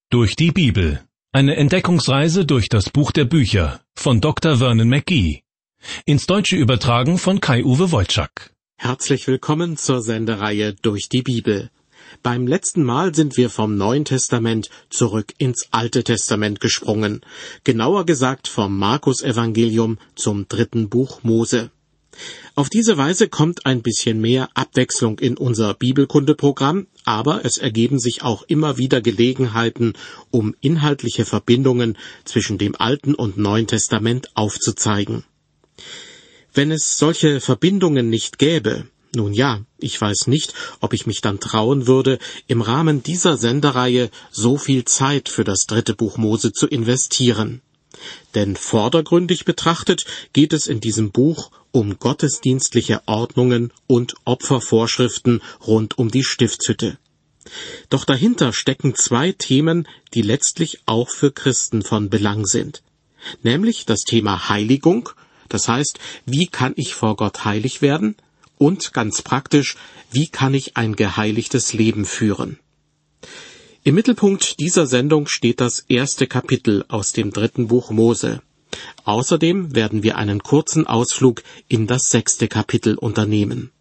Durch die Bibel. Eine Entdeckungsreise durch das Buch der Bücher von Dr. Vernon McGee. Ins Deutsche übertragen von Kai-Uwe Wojczak. Herzlich willkommen zur Sendereihe Durch die Bibel. Beim letzten Mal sind wir vom Neuen Testament zurück ins Alte Testament gesprungen. Genauer gesagt vom Markus-Evangelium zum 3. Buch Mose. Auf diese Weise kommt ein bisschen mehr Abwechslung in unser Bibelkundeprogramm, aber es ergeben sich auch immer wieder Gelegenheiten, um inhaltliche Verbindungen zwischen dem Alten und Neuen Testament aufzuzeigen. Wenn es solche Verbindungen nicht gäbe, nun ja, ich weiß nicht, ob ich mich dann trauen würde, im Rahmen dieser Sendereihe so viel Zeit für das 3. Buch Mose zu investieren. Denn vordergründig betrachtet geht es in diesem Buch um gottesdienstliche Ordnungen und Opfervorschriften rund um die Stiftshütte. Doch dahinter stecken zwei Themen, die letztlich auch für Christen von Belang sind. Nämlich das Thema Heiligung, das heißt, wie kann ich vor Gott heilig werden? Und ganz praktisch, wie kann ich ein geheiligtes Leben führen? Im Mittelpunkt dieser Sendung steht das 1. Kapitel aus dem 3. Buch Mose. Außerdem werden wir einen kurzen Ausflug in das 6. Kapitel unternehmen.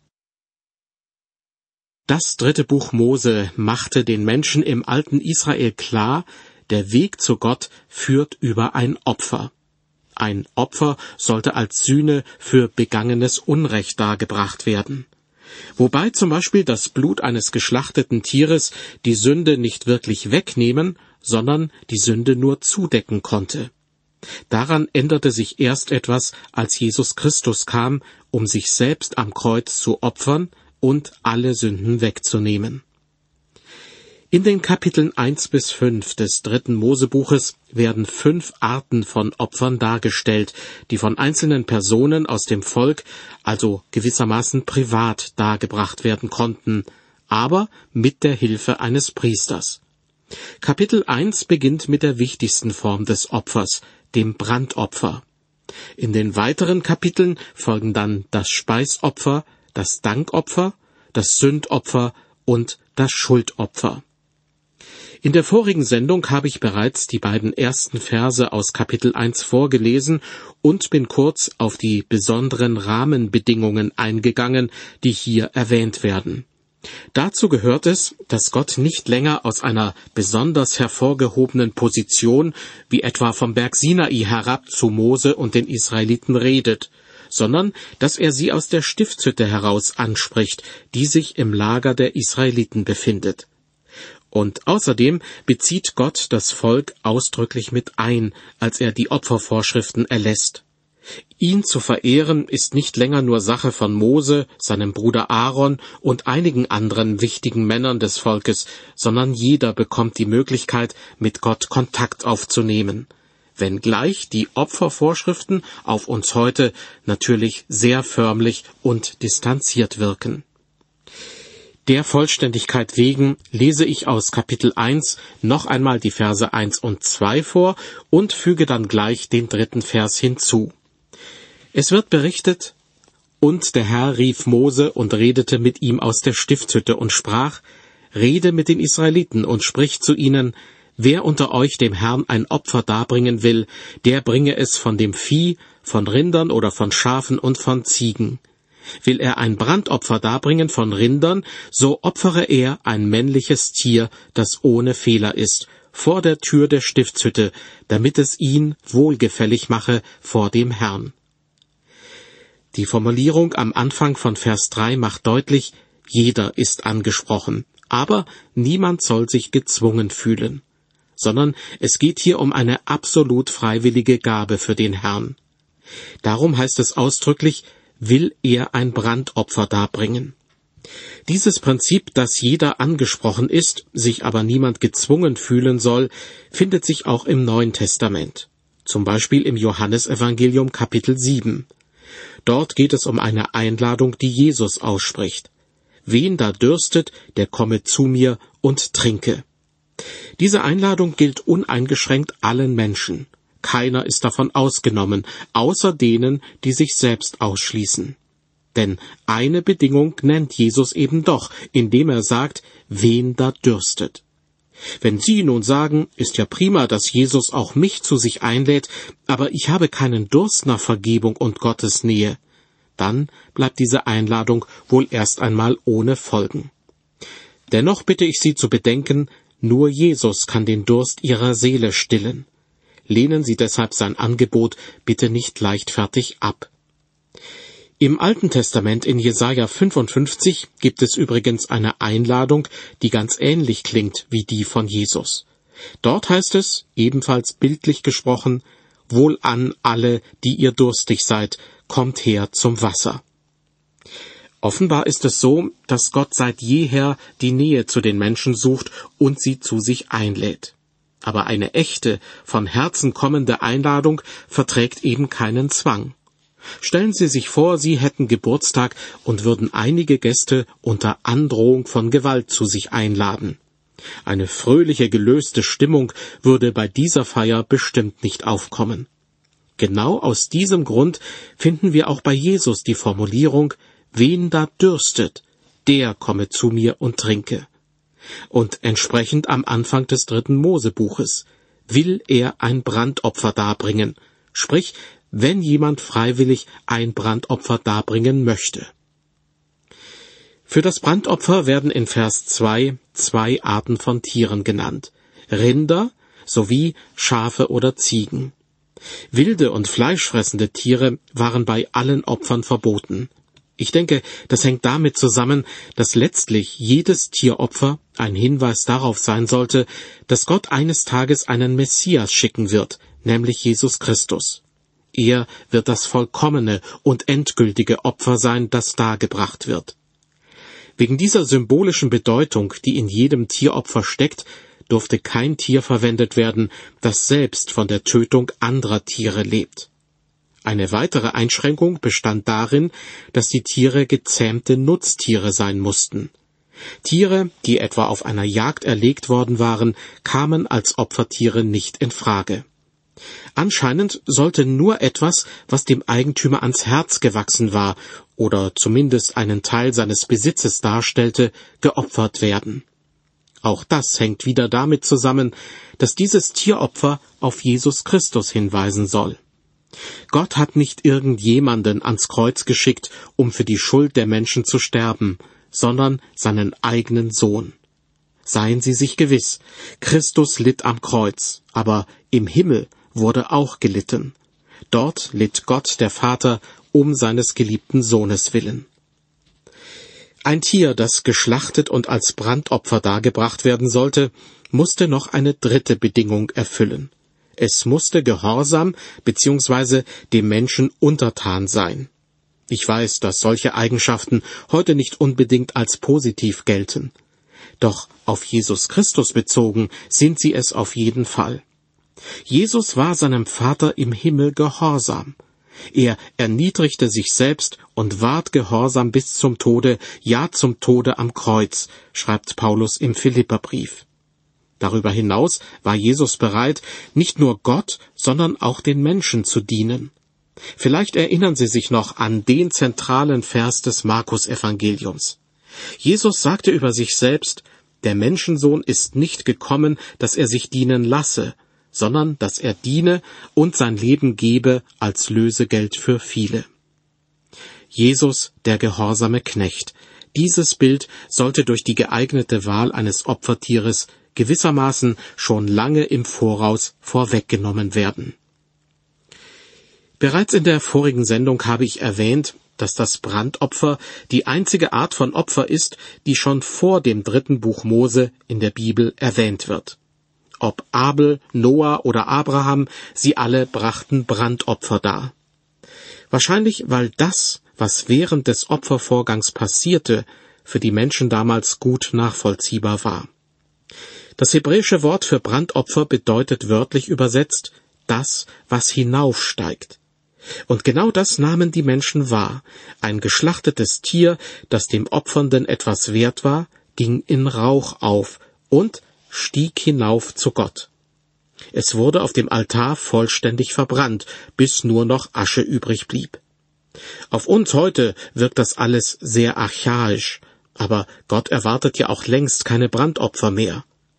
Das 3. Buch Mose machte den Menschen im alten Israel klar, der Weg zu Gott führt über ein Opfer. Ein Opfer sollte als Sühne für begangenes Unrecht dargebracht werden. Wobei zum Beispiel das Blut eines geschlachteten Tieres die Sünde nicht wirklich wegnehmen, sondern die Sünde nur zudecken konnte. Daran änderte sich erst etwas, als Jesus Christus kam, um sich selbst am Kreuz zu opfern und alle Sünden wegzunehmen. In den Kapiteln 1 bis 5 des 3. Mosebuches werden 5 Arten von Opfern dargestellt, die von einzelnen Personen aus dem Volk, also gewissermaßen privat, dargebracht werden konnten, aber mit der Hilfe eines Priesters. Kapitel 1 beginnt mit der wichtigsten Form des Opfers, dem Brandopfer. In den weiteren Kapiteln folgen dann das Speisopfer, das Dankopfer, das Sündopfer und das Schuldopfer. In der vorigen Sendung habe ich bereits die beiden ersten Verse aus Kapitel 1 vorgelesen und bin kurz auf die besonderen Rahmenbedingungen eingegangen, die hier erwähnt werden. Dazu gehört es, dass Gott nicht länger aus einer besonders hervorgehobenen Position, wie etwa vom Berg Sinai herab zu Mose und den Israeliten redet, sondern dass er sie aus der Stiftshütte heraus anspricht, die sich im Lager der Israeliten befindet. Und außerdem bezieht Gott das Volk ausdrücklich mit ein, als er die Opfervorschriften erlässt. Ihn zu verehren ist nicht länger nur Sache von Mose, seinem Bruder Aaron und einigen anderen wichtigen Männern des Volkes, sondern jeder bekommt die Möglichkeit, mit Gott Kontakt aufzunehmen. Wenngleich die Opfervorschriften auf uns heute natürlich sehr förmlich und distanziert wirken. Der Vollständigkeit wegen lese ich aus Kapitel 1 noch einmal die Verse 1 und 2 vor und füge dann gleich den 3. Vers hinzu. Es wird berichtet: Und der Herr rief Mose und redete mit ihm aus der Stiftshütte und sprach: Rede mit den Israeliten und sprich zu ihnen: Wer unter euch dem Herrn ein Opfer darbringen will, der bringe es von dem Vieh, von Rindern oder von Schafen und von Ziegen. Will er ein Brandopfer darbringen von Rindern, so opfere er ein männliches Tier, das ohne Fehler ist, vor der Tür der Stiftshütte, damit es ihn wohlgefällig mache vor dem Herrn. Die Formulierung am Anfang von Vers 3 macht deutlich, jeder ist angesprochen, aber niemand soll sich gezwungen fühlen, sondern es geht hier um eine absolut freiwillige Gabe für den Herrn. Darum heißt es ausdrücklich, will er ein Brandopfer darbringen. Dieses Prinzip, dass jeder angesprochen ist, sich aber niemand gezwungen fühlen soll, findet sich auch im Neuen Testament. Zum Beispiel im Johannesevangelium Kapitel 7. Dort geht es um eine Einladung, die Jesus ausspricht. Wen da dürstet, der komme zu mir und trinke. Diese Einladung gilt uneingeschränkt allen Menschen. Keiner ist davon ausgenommen, außer denen, die sich selbst ausschließen. Denn eine Bedingung nennt Jesus eben doch, indem er sagt, wen da dürstet. Wenn Sie nun sagen, ist ja prima, dass Jesus auch mich zu sich einlädt, aber ich habe keinen Durst nach Vergebung und Gottes Nähe, dann bleibt diese Einladung wohl erst einmal ohne Folgen. Dennoch bitte ich Sie zu bedenken, nur Jesus kann den Durst Ihrer Seele stillen. Lehnen Sie deshalb sein Angebot bitte nicht leichtfertig ab. Im Alten Testament in Jesaja 55 gibt es übrigens eine Einladung, die ganz ähnlich klingt wie die von Jesus. Dort heißt es, ebenfalls bildlich gesprochen, Wohlan alle, die ihr durstig seid, kommt her zum Wasser. Offenbar ist es so, dass Gott seit jeher die Nähe zu den Menschen sucht und sie zu sich einlädt. Aber eine echte, von Herzen kommende Einladung verträgt eben keinen Zwang. Stellen Sie sich vor, Sie hätten Geburtstag und würden einige Gäste unter Androhung von Gewalt zu sich einladen. Eine fröhliche, gelöste Stimmung würde bei dieser Feier bestimmt nicht aufkommen. Genau aus diesem Grund finden wir auch bei Jesus die Formulierung, wen da dürstet, der komme zu mir und trinke. Und entsprechend am Anfang des 3. Mosebuches will er ein Brandopfer darbringen, sprich, wenn jemand freiwillig ein Brandopfer darbringen möchte. Für das Brandopfer werden in Vers 2 zwei Arten von Tieren genannt, Rinder sowie Schafe oder Ziegen. Wilde und fleischfressende Tiere waren bei allen Opfern verboten. Ich denke, das hängt damit zusammen, dass letztlich jedes Tieropfer ein Hinweis darauf sein sollte, dass Gott eines Tages einen Messias schicken wird, nämlich Jesus Christus. Er wird das vollkommene und endgültige Opfer sein, das dargebracht wird. Wegen dieser symbolischen Bedeutung, die in jedem Tieropfer steckt, durfte kein Tier verwendet werden, das selbst von der Tötung anderer Tiere lebt. Eine weitere Einschränkung bestand darin, dass die Tiere gezähmte Nutztiere sein mussten. Tiere, die etwa auf einer Jagd erlegt worden waren, kamen als Opfertiere nicht in Frage. Anscheinend sollte nur etwas, was dem Eigentümer ans Herz gewachsen war oder zumindest einen Teil seines Besitzes darstellte, geopfert werden. Auch das hängt wieder damit zusammen, dass dieses Tieropfer auf Jesus Christus hinweisen soll. Gott hat nicht irgendjemanden ans Kreuz geschickt, um für die Schuld der Menschen zu sterben, sondern seinen eigenen Sohn. Seien Sie sich gewiss, Christus litt am Kreuz, aber im Himmel wurde auch gelitten. Dort litt Gott, der Vater, um seines geliebten Sohnes willen. Ein Tier, das geschlachtet und als Brandopfer dargebracht werden sollte, musste noch eine dritte Bedingung erfüllen. Es musste gehorsam bzw. dem Menschen untertan sein. Ich weiß, dass solche Eigenschaften heute nicht unbedingt als positiv gelten. Doch auf Jesus Christus bezogen sind sie es auf jeden Fall. Jesus war seinem Vater im Himmel gehorsam. Er erniedrigte sich selbst und ward gehorsam bis zum Tode, ja zum Tode am Kreuz, schreibt Paulus im Philipperbrief. Darüber hinaus war Jesus bereit, nicht nur Gott, sondern auch den Menschen zu dienen. Vielleicht erinnern Sie sich noch an den zentralen Vers des Markus-Evangeliums. Jesus sagte über sich selbst, der Menschensohn ist nicht gekommen, dass er sich dienen lasse, sondern dass er diene und sein Leben gebe als Lösegeld für viele. Jesus, der gehorsame Knecht. Dieses Bild sollte durch die geeignete Wahl eines Opfertieres gewissermaßen schon lange im Voraus vorweggenommen werden. Bereits in der vorigen Sendung habe ich erwähnt, dass das Brandopfer die einzige Art von Opfer ist, die schon vor dem 3. Buch Mose in der Bibel erwähnt wird. Ob Abel, Noah oder Abraham, sie alle brachten Brandopfer dar. Wahrscheinlich, weil das, was während des Opfervorgangs passierte, für die Menschen damals gut nachvollziehbar war. Das hebräische Wort für Brandopfer bedeutet wörtlich übersetzt, das, was hinaufsteigt. Und genau das nahmen die Menschen wahr. Ein geschlachtetes Tier, das dem Opfernden etwas wert war, ging in Rauch auf und stieg hinauf zu Gott. Es wurde auf dem Altar vollständig verbrannt, bis nur noch Asche übrig blieb. Auf uns heute wirkt das alles sehr archaisch, aber Gott erwartet ja auch längst keine Brandopfer mehr.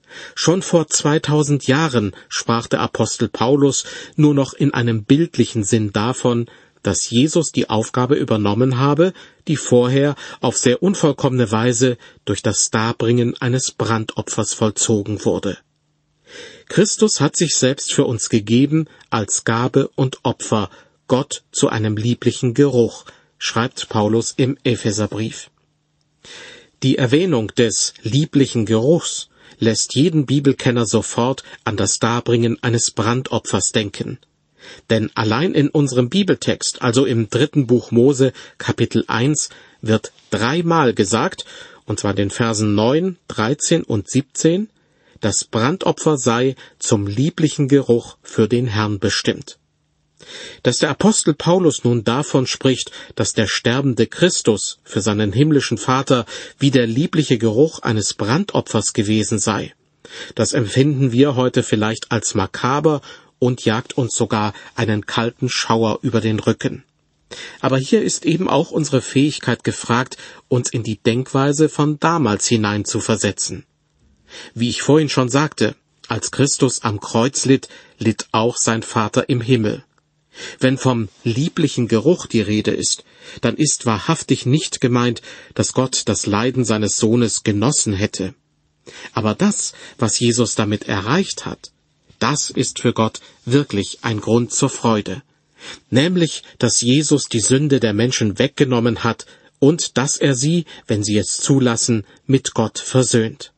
Schon vor 2000 Jahren sprach der Apostel Paulus nur noch in einem bildlichen Sinn davon, dass Jesus die Aufgabe übernommen habe, die vorher auf sehr unvollkommene Weise durch das Darbringen eines Brandopfers vollzogen wurde. Christus hat sich selbst für uns gegeben als Gabe und Opfer, Gott zu einem lieblichen Geruch, schreibt Paulus im Epheserbrief. Die Erwähnung des lieblichen Geruchs lässt jeden Bibelkenner sofort an das Darbringen eines Brandopfers denken. Denn allein in unserem Bibeltext, also im 3. Buch Mose, Kapitel 1, wird 3-mal gesagt, und zwar in den Versen 9, 13 und 17, das Brandopfer sei zum lieblichen Geruch für den Herrn bestimmt. Dass der Apostel Paulus nun davon spricht, dass der sterbende Christus für seinen himmlischen Vater wie der liebliche Geruch eines Brandopfers gewesen sei, das empfinden wir heute vielleicht als makaber und jagt uns sogar einen kalten Schauer über den Rücken. Aber hier ist eben auch unsere Fähigkeit gefragt, uns in die Denkweise von damals hineinzuversetzen. Wie ich vorhin schon sagte, als Christus am Kreuz litt, litt auch sein Vater im Himmel. Wenn vom lieblichen Geruch die Rede ist, dann ist wahrhaftig nicht gemeint, dass Gott das Leiden seines Sohnes genossen hätte. Aber das, was Jesus damit erreicht hat, das ist für Gott wirklich ein Grund zur Freude. Nämlich, dass Jesus die Sünde der Menschen weggenommen hat und dass er sie, wenn sie es zulassen, mit Gott versöhnt.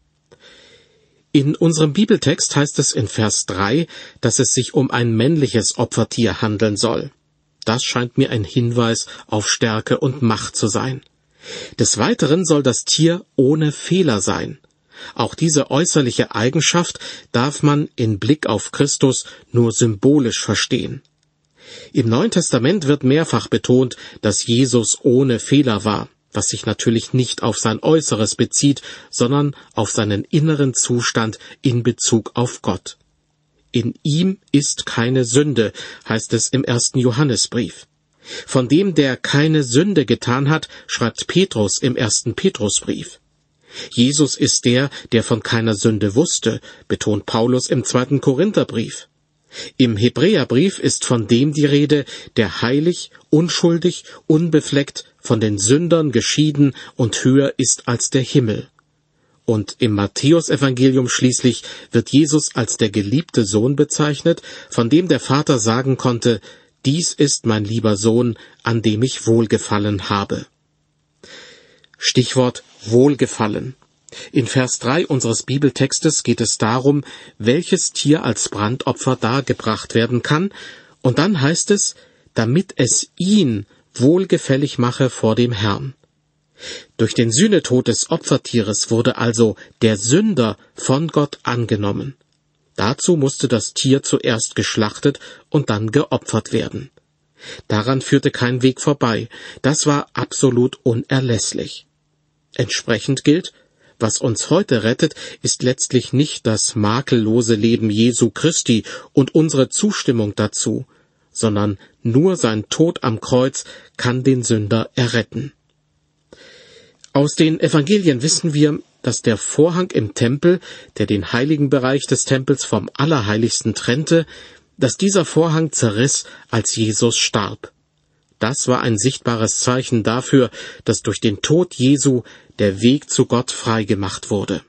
In unserem Bibeltext heißt es in Vers 3, dass es sich um ein männliches Opfertier handeln soll. Das scheint mir ein Hinweis auf Stärke und Macht zu sein. Des Weiteren soll das Tier ohne Fehler sein. Auch diese äußerliche Eigenschaft darf man in Blick auf Christus nur symbolisch verstehen. Im Neuen Testament wird mehrfach betont, dass Jesus ohne Fehler war, was sich natürlich nicht auf sein Äußeres bezieht, sondern auf seinen inneren Zustand in Bezug auf Gott. In ihm ist keine Sünde, heißt es im 1. Johannesbrief. Von dem, der keine Sünde getan hat, schreibt Petrus im 1. Petrusbrief. Jesus ist der von keiner Sünde wusste, betont Paulus im 2. Korintherbrief. Im Hebräerbrief ist von dem die Rede, der heilig, unschuldig, unbefleckt, von den Sündern geschieden und höher ist als der Himmel. Und im Matthäusevangelium schließlich wird Jesus als der geliebte Sohn bezeichnet, von dem der Vater sagen konnte, dies ist mein lieber Sohn, an dem ich Wohlgefallen habe. Stichwort Wohlgefallen. In Vers 3 unseres Bibeltextes geht es darum, welches Tier als Brandopfer dargebracht werden kann, und dann heißt es, damit es ihn wohlgefällig mache vor dem Herrn. Durch den Sühnetod des Opfertieres wurde also der Sünder von Gott angenommen. Dazu musste das Tier zuerst geschlachtet und dann geopfert werden. Daran führte kein Weg vorbei, das war absolut unerlässlich. Entsprechend gilt, was uns heute rettet, ist letztlich nicht das makellose Leben Jesu Christi und unsere Zustimmung dazu, sondern nur sein Tod am Kreuz kann den Sünder erretten. Aus den Evangelien wissen wir, dass der Vorhang im Tempel, der den heiligen Bereich des Tempels vom Allerheiligsten trennte, dass dieser Vorhang zerriss, als Jesus starb. Das war ein sichtbares Zeichen dafür, dass durch den Tod Jesu der Weg zu Gott freigemacht wurde.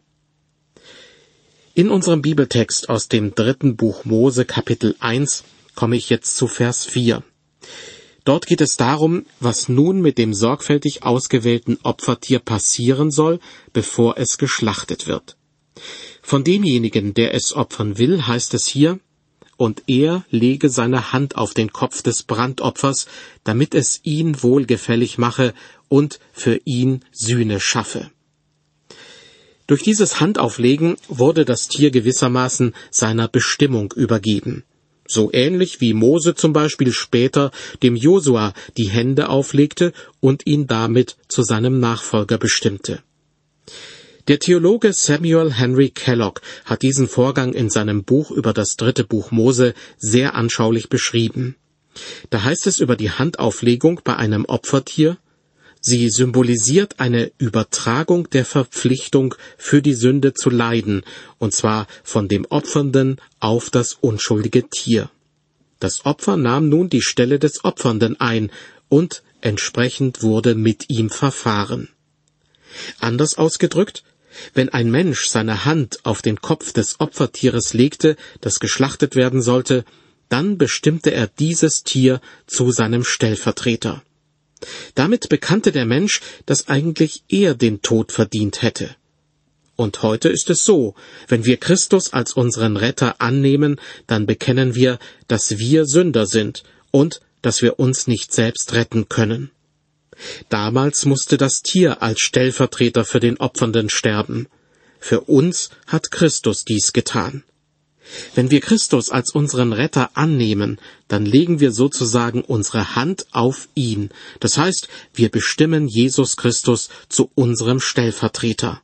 In unserem Bibeltext aus dem 3. Buch Mose, Kapitel 1, komme ich jetzt zu Vers 4. Dort geht es darum, was nun mit dem sorgfältig ausgewählten Opfertier passieren soll, bevor es geschlachtet wird. Von demjenigen, der es opfern will, heißt es hier, und er lege seine Hand auf den Kopf des Brandopfers, damit es ihn wohlgefällig mache und für ihn Sühne schaffe. Durch dieses Handauflegen wurde das Tier gewissermaßen seiner Bestimmung übergeben. So ähnlich wie Mose zum Beispiel später dem Josua die Hände auflegte und ihn damit zu seinem Nachfolger bestimmte. Der Theologe Samuel Henry Kellogg hat diesen Vorgang in seinem Buch über das 3. Buch Mose sehr anschaulich beschrieben. Da heißt es über die Handauflegung bei einem Opfertier, Sie symbolisiert eine Übertragung der Verpflichtung, für die Sünde zu leiden, und zwar von dem Opfernden auf das unschuldige Tier. Das Opfer nahm nun die Stelle des Opfernden ein, und entsprechend wurde mit ihm verfahren. Anders ausgedrückt, wenn ein Mensch seine Hand auf den Kopf des Opfertieres legte, das geschlachtet werden sollte, dann bestimmte er dieses Tier zu seinem Stellvertreter. Damit bekannte der Mensch, dass eigentlich er den Tod verdient hätte. Und heute ist es so, wenn wir Christus als unseren Retter annehmen, dann bekennen wir, dass wir Sünder sind und dass wir uns nicht selbst retten können. Damals musste das Tier als Stellvertreter für den Opfernden sterben. Für uns hat Christus dies getan. Wenn wir Christus als unseren Retter annehmen, dann legen wir sozusagen unsere Hand auf ihn. Das heißt, wir bestimmen Jesus Christus zu unserem Stellvertreter.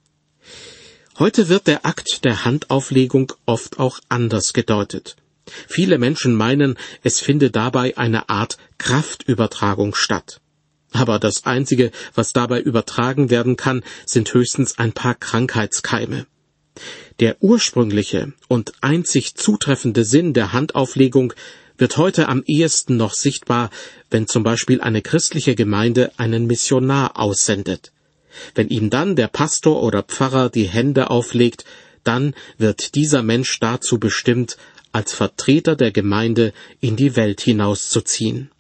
Heute wird der Akt der Handauflegung oft auch anders gedeutet. Viele Menschen meinen, es finde dabei eine Art Kraftübertragung statt. Aber das Einzige, was dabei übertragen werden kann, sind höchstens ein paar Krankheitskeime. Der ursprüngliche und einzig zutreffende Sinn der Handauflegung wird heute am ehesten noch sichtbar, wenn zum Beispiel eine christliche Gemeinde einen Missionar aussendet. Wenn ihm dann der Pastor oder Pfarrer die Hände auflegt, dann wird dieser Mensch dazu bestimmt, als Vertreter der Gemeinde in die Welt hinauszuziehen.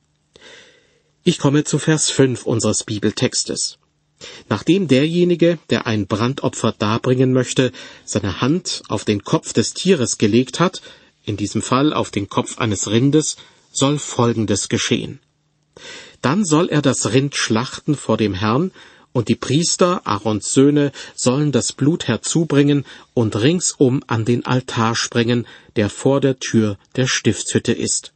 Ich komme zu Vers 5 unseres Bibeltextes. Nachdem derjenige, der ein Brandopfer darbringen möchte, seine Hand auf den Kopf des Tieres gelegt hat, in diesem Fall auf den Kopf eines Rindes, soll Folgendes geschehen. Dann soll er das Rind schlachten vor dem Herrn, und die Priester, Aarons Söhne, sollen das Blut herzubringen und ringsum an den Altar sprengen, der vor der Tür der Stiftshütte ist.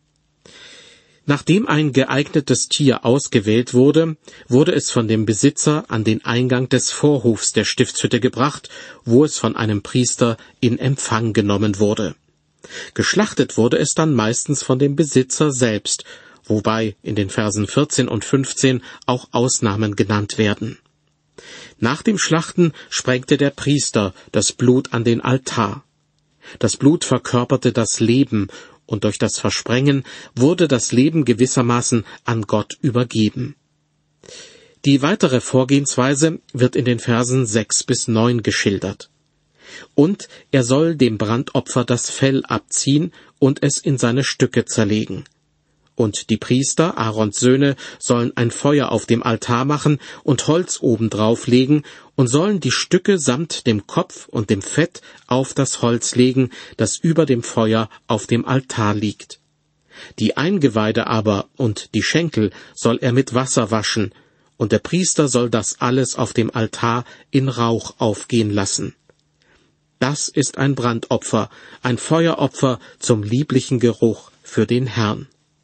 Nachdem ein geeignetes Tier ausgewählt wurde, wurde es von dem Besitzer an den Eingang des Vorhofs der Stiftshütte gebracht, wo es von einem Priester in Empfang genommen wurde. Geschlachtet wurde es dann meistens von dem Besitzer selbst, wobei in den Versen 14 und 15 auch Ausnahmen genannt werden. Nach dem Schlachten sprengte der Priester das Blut an den Altar. Das Blut verkörperte das Leben, und durch das Versprengen wurde das Leben gewissermaßen an Gott übergeben. Die weitere Vorgehensweise wird in den Versen 6 bis 9 geschildert. Und er soll dem Brandopfer das Fell abziehen und es in seine Stücke zerlegen. Und die Priester, Aarons Söhne, sollen ein Feuer auf dem Altar machen und Holz obendrauf legen und sollen die Stücke samt dem Kopf und dem Fett auf das Holz legen, das über dem Feuer auf dem Altar liegt. Die Eingeweide aber und die Schenkel soll er mit Wasser waschen, und der Priester soll das alles auf dem Altar in Rauch aufgehen lassen. Das ist ein Brandopfer, ein Feueropfer zum lieblichen Geruch für den Herrn.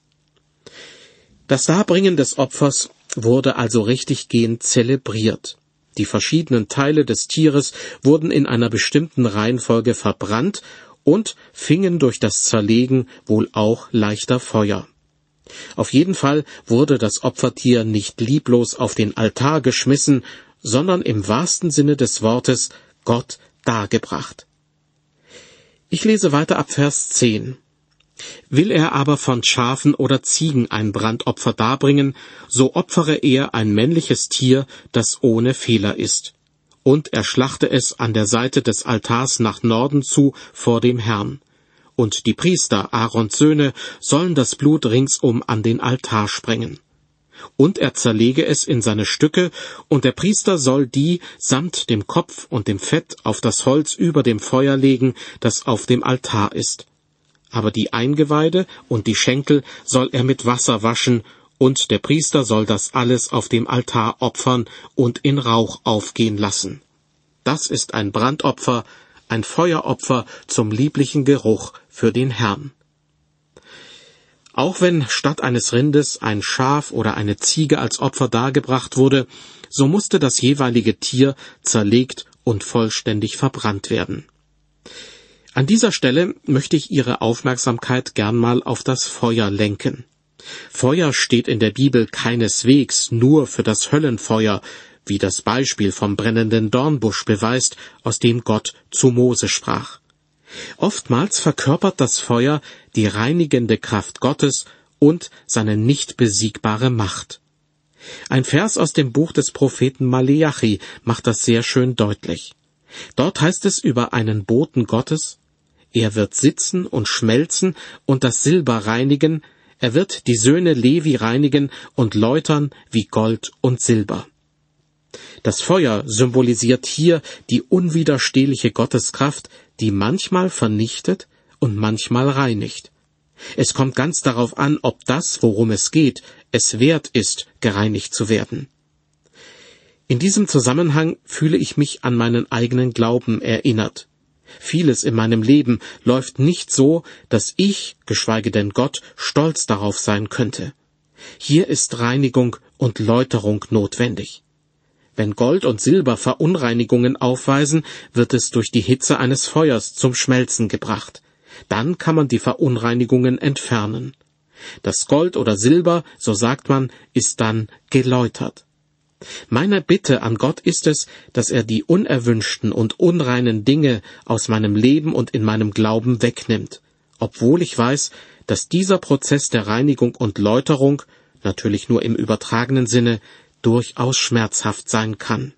Das Darbringen des Opfers wurde also richtiggehend zelebriert. Die verschiedenen Teile des Tieres wurden in einer bestimmten Reihenfolge verbrannt und fingen durch das Zerlegen wohl auch leichter Feuer. Auf jeden Fall wurde das Opfertier nicht lieblos auf den Altar geschmissen, sondern im wahrsten Sinne des Wortes Gott dargebracht. Ich lese weiter ab Vers 10. Will er aber von Schafen oder Ziegen ein Brandopfer darbringen, so opfere er ein männliches Tier, das ohne Fehler ist. Und er schlachte es an der Seite des Altars nach Norden zu vor dem Herrn. Und die Priester, Aarons Söhne, sollen das Blut ringsum an den Altar sprengen. Und er zerlege es in seine Stücke, und der Priester soll die samt dem Kopf und dem Fett auf das Holz über dem Feuer legen, das auf dem Altar ist. Aber die Eingeweide und die Schenkel soll er mit Wasser waschen, und der Priester soll das alles auf dem Altar opfern und in Rauch aufgehen lassen. Das ist ein Brandopfer, ein Feueropfer zum lieblichen Geruch für den Herrn. Auch wenn statt eines Rindes ein Schaf oder eine Ziege als Opfer dargebracht wurde, so musste das jeweilige Tier zerlegt und vollständig verbrannt werden. An dieser Stelle möchte ich Ihre Aufmerksamkeit gern mal auf das Feuer lenken. Feuer steht in der Bibel keineswegs nur für das Höllenfeuer, wie das Beispiel vom brennenden Dornbusch beweist, aus dem Gott zu Mose sprach. Oftmals verkörpert das Feuer die reinigende Kraft Gottes und seine nicht besiegbare Macht. Ein Vers aus dem Buch des Propheten Maleachi macht das sehr schön deutlich. Dort heißt es über einen Boten Gottes: Er wird sitzen und schmelzen und das Silber reinigen, er wird die Söhne Levi reinigen und läutern wie Gold und Silber. Das Feuer symbolisiert hier die unwiderstehliche Gotteskraft, die manchmal vernichtet und manchmal reinigt. Es kommt ganz darauf an, ob das, worum es geht, es wert ist, gereinigt zu werden. In diesem Zusammenhang fühle ich mich an meinen eigenen Glauben erinnert. Vieles in meinem Leben läuft nicht so, dass ich, geschweige denn Gott, stolz darauf sein könnte. Hier ist Reinigung und Läuterung notwendig. Wenn Gold und Silber Verunreinigungen aufweisen, wird es durch die Hitze eines Feuers zum Schmelzen gebracht. Dann kann man die Verunreinigungen entfernen. Das Gold oder Silber, so sagt man, ist dann geläutert. Meine Bitte an Gott ist es, dass er die unerwünschten und unreinen Dinge aus meinem Leben und in meinem Glauben wegnimmt, obwohl ich weiß, dass dieser Prozess der Reinigung und Läuterung, natürlich nur im übertragenen Sinne, durchaus schmerzhaft sein kann.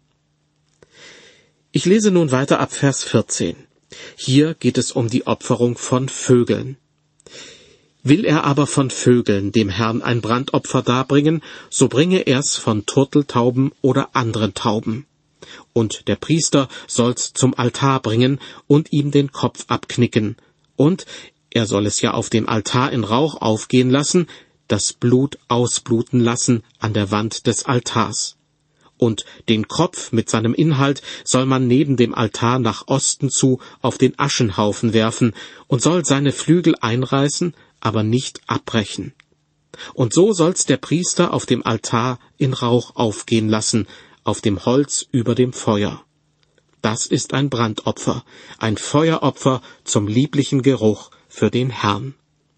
Ich lese nun weiter ab Vers 14. Hier geht es um die Opferung von Vögeln. Will er aber von Vögeln dem Herrn ein Brandopfer darbringen, so bringe er's von Turteltauben oder anderen Tauben. Und der Priester soll's zum Altar bringen und ihm den Kopf abknicken. Und er soll es ja auf dem Altar in Rauch aufgehen lassen, das Blut ausbluten lassen an der Wand des Altars. Und den Kopf mit seinem Inhalt soll man neben dem Altar nach Osten zu auf den Aschenhaufen werfen und soll seine Flügel einreißen, aber nicht abbrechen. Und so soll's der Priester auf dem Altar in Rauch aufgehen lassen, auf dem Holz über dem Feuer. Das ist ein Brandopfer, ein Feueropfer zum lieblichen Geruch für den Herrn.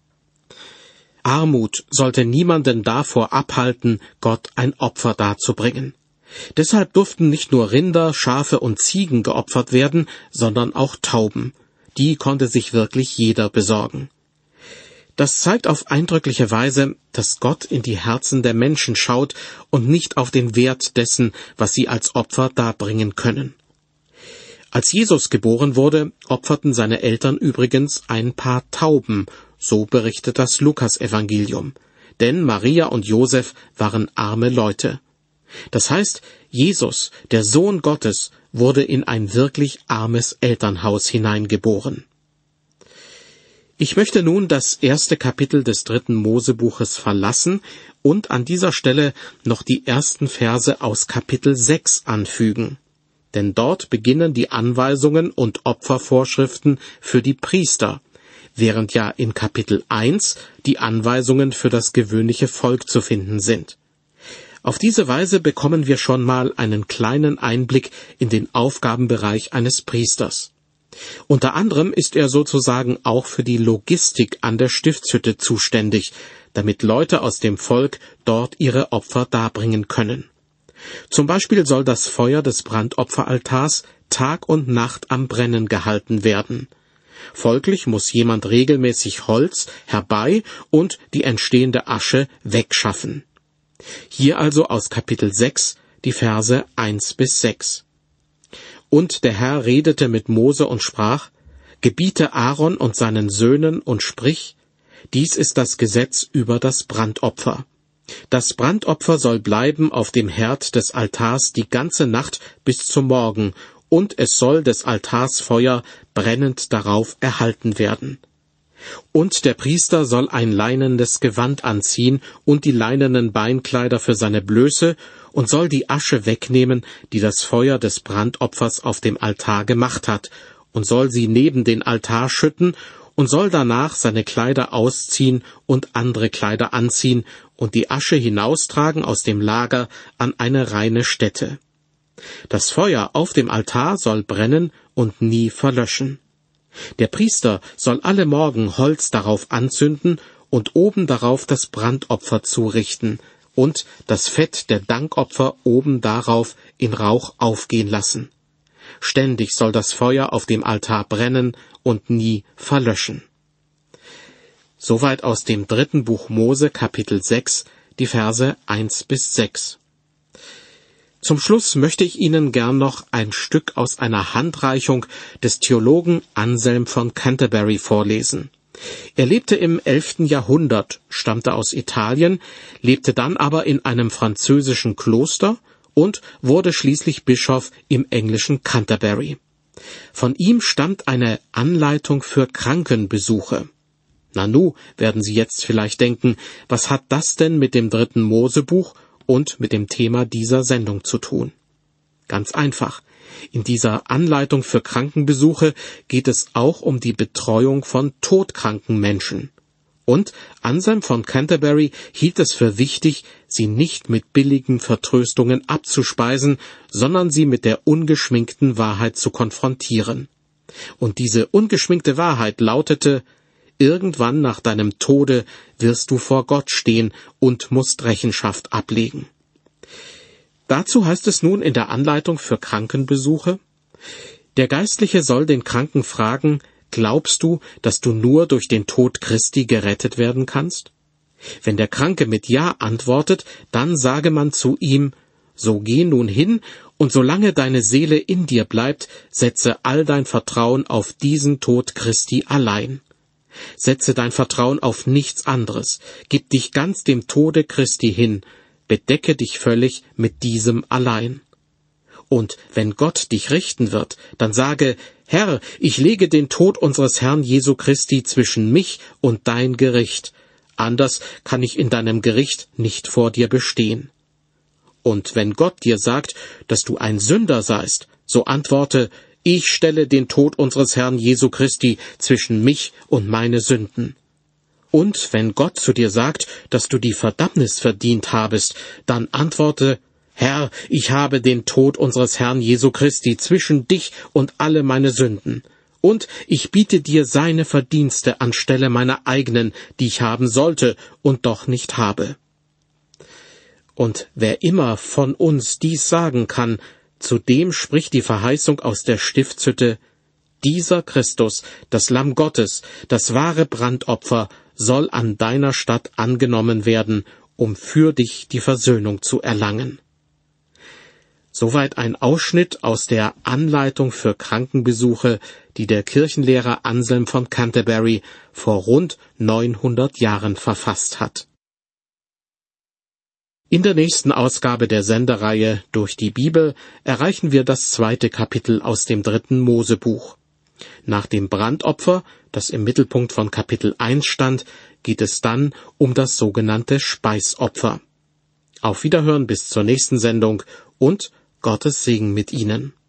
Armut sollte niemanden davor abhalten, Gott ein Opfer darzubringen. Deshalb durften nicht nur Rinder, Schafe und Ziegen geopfert werden, sondern auch Tauben. Die konnte sich wirklich jeder besorgen. Das zeigt auf eindrückliche Weise, dass Gott in die Herzen der Menschen schaut und nicht auf den Wert dessen, was sie als Opfer darbringen können. Als Jesus geboren wurde, opferten seine Eltern übrigens ein paar Tauben, so berichtet das Lukas-Evangelium. Denn Maria und Josef waren arme Leute. Das heißt, Jesus, der Sohn Gottes, wurde in ein wirklich armes Elternhaus hineingeboren. Ich möchte nun das 1. Kapitel des 3. Mosebuches verlassen und an dieser Stelle noch die ersten Verse aus Kapitel 6 anfügen. Denn dort beginnen die Anweisungen und Opfervorschriften für die Priester, während ja in Kapitel 1 die Anweisungen für das gewöhnliche Volk zu finden sind. Auf diese Weise bekommen wir schon mal einen kleinen Einblick in den Aufgabenbereich eines Priesters. Unter anderem ist er sozusagen auch für die Logistik an der Stiftshütte zuständig, damit Leute aus dem Volk dort ihre Opfer darbringen können. Zum Beispiel soll das Feuer des Brandopferaltars Tag und Nacht am Brennen gehalten werden. Folglich muss jemand regelmäßig Holz herbei und die entstehende Asche wegschaffen. Hier also aus Kapitel 6, die Verse 1-6. Und der Herr redete mit Mose und sprach: Gebiete Aaron und seinen Söhnen und sprich: Dies ist das Gesetz über das Brandopfer. Das Brandopfer soll bleiben auf dem Herd des Altars die ganze Nacht bis zum Morgen, und es soll des Altars Feuer brennend darauf erhalten werden. Und der Priester soll ein leinendes Gewand anziehen und die leinenen Beinkleider für seine Blöße und soll die Asche wegnehmen, die das Feuer des Brandopfers auf dem Altar gemacht hat, und soll sie neben den Altar schütten und soll danach seine Kleider ausziehen und andere Kleider anziehen und die Asche hinaustragen aus dem Lager an eine reine Stätte. Das Feuer auf dem Altar soll brennen und nie verlöschen. Der Priester soll alle Morgen Holz darauf anzünden und oben darauf das Brandopfer zurichten und das Fett der Dankopfer oben darauf in Rauch aufgehen lassen. Ständig soll das Feuer auf dem Altar brennen und nie verlöschen. Soweit aus dem 3. Buch Mose, Kapitel 6, die Verse 1-6. Zum Schluss möchte ich Ihnen gern noch ein Stück aus einer Handreichung des Theologen Anselm von Canterbury vorlesen. Er lebte im 11. Jahrhundert, stammte aus Italien, lebte dann aber in einem französischen Kloster und wurde schließlich Bischof im englischen Canterbury. Von ihm stammt eine Anleitung für Krankenbesuche. Nanu, werden Sie jetzt vielleicht denken, was hat das denn mit dem 3. Mosebuch und mit dem Thema dieser Sendung zu tun? Ganz einfach. In dieser Anleitung für Krankenbesuche geht es auch um die Betreuung von todkranken Menschen. Und Anselm von Canterbury hielt es für wichtig, sie nicht mit billigen Vertröstungen abzuspeisen, sondern sie mit der ungeschminkten Wahrheit zu konfrontieren. Und diese ungeschminkte Wahrheit lautete: Irgendwann nach deinem Tode wirst du vor Gott stehen und musst Rechenschaft ablegen. Dazu heißt es nun in der Anleitung für Krankenbesuche: Der Geistliche soll den Kranken fragen: Glaubst du, dass du nur durch den Tod Christi gerettet werden kannst? Wenn der Kranke mit Ja antwortet, dann sage man zu ihm: So geh nun hin, und solange deine Seele in dir bleibt, setze all dein Vertrauen auf diesen Tod Christi allein. Setze dein Vertrauen auf nichts anderes, gib dich ganz dem Tode Christi hin, bedecke dich völlig mit diesem allein. Und wenn Gott dich richten wird, dann sage: Herr, ich lege den Tod unseres Herrn Jesu Christi zwischen mich und dein Gericht. Anders kann ich in deinem Gericht nicht vor dir bestehen. Und wenn Gott dir sagt, dass du ein Sünder seist, so antworte: Ich stelle den Tod unseres Herrn Jesu Christi zwischen mich und meine Sünden. Und wenn Gott zu dir sagt, dass du die Verdammnis verdient habest, dann antworte: Herr, ich habe den Tod unseres Herrn Jesu Christi zwischen dich und alle meine Sünden. Und ich biete dir seine Verdienste anstelle meiner eigenen, die ich haben sollte und doch nicht habe. Und wer immer von uns dies sagen kann, zu dem spricht die Verheißung aus der Stiftshütte: Dieser Christus, das Lamm Gottes, das wahre Brandopfer, soll an deiner Statt angenommen werden, um für dich die Versöhnung zu erlangen. Soweit ein Ausschnitt aus der Anleitung für Krankenbesuche, die der Kirchenlehrer Anselm von Canterbury vor rund 900 Jahren verfasst hat. In der nächsten Ausgabe der Sendereihe Durch die Bibel erreichen wir das 2. Kapitel aus dem 3. Mosebuch. Nach dem Brandopfer, das im Mittelpunkt von Kapitel 1 stand, geht es dann um das sogenannte Speisopfer. Auf Wiederhören bis zur nächsten Sendung und Gottes Segen mit Ihnen.